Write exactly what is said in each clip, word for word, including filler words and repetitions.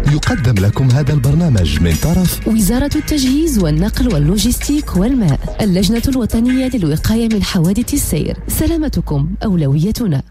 يقدم لكم هذا البرنامج من طرف وزارة التجهيز والنقل واللوجستيك والماء، اللجنة الوطنية للوقاية من حوادث السير. سلامتكم أولويتنا.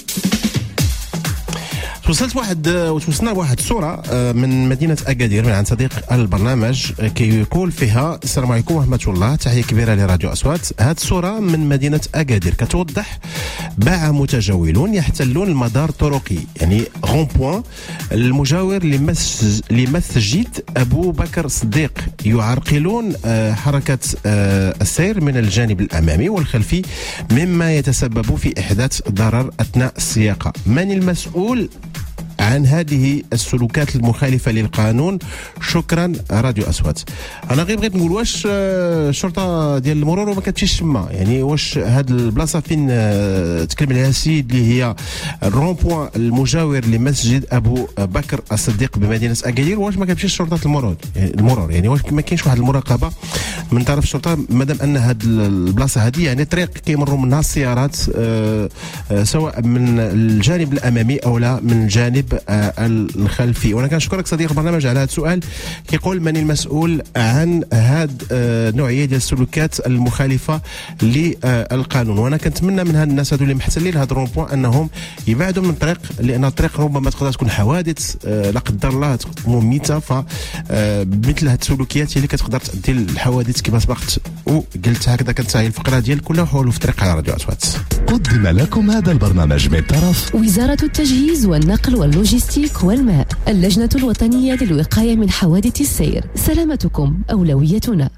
وصلت واحد وتوصلنا لواحد الصورة من مدينة أكادير من عند صديق البرنامج كيقول فيها: السلام عليكم ورحمة الله، تحية كبيرة لراديو أصوات. هذه الصورة من مدينة أكادير كتوضح باع متجولون يحتلون المدار الطرقي، يعني غون بوان المجاور لمسجد لمسجد أبو بكر الصديق، يعرقلون حركة السير من الجانب الأمامي والخلفي، مما يتسبب في إحداث ضرر أثناء السياقة. من المسؤول عن هذه السلوكات المخالفة للقانون؟ شكرا راديو أصوات. أنا غير بغيت نقول واش الشرطة ديال المرور ما كتمشيش تما، يعني واش هاد البلاصة فين تكلم عليها السيد اللي هي الرون بوان المجاور لمسجد أبو بكر الصديق بمدينة أكادير، واش ما كتمشيش شرطة المرور يعني المرور يعني واش ما كاينش واحد المراقبة من طرف الشرطة مادام أن هاد البلاصة هذه يعني طريق كيمروا منها السيارات سواء من الجانب الأمامي أو لا من الجانب الخلفي. وانا كنشكرك صديق البرنامج على هذا السؤال. كيقول: من المسؤول عن هذه النوعيه ديال السلوكات المخالفه للقانون؟ وانا كنتمنى من هاد الناس هادو اللي محتلين هاد الرون بوان انهم يبعدوا من الطريق، لان الطريق ربما تقدر تكون حوادث لا قدر الله تكون ميته، فمثل هاد السلوكيات هي اللي كتقدر تؤدي للحوادث كما سبقت وقلت. هكذا كانت هي الفقره ديال كلها حول في الطريق على راديو أصوات. قدم لكم هذا البرنامج من طرف وزارة التجهيز والنقل واللوجستيك والماء، اللجنة الوطنية للوقاية من حوادث السير. سلامتكم أولويتنا.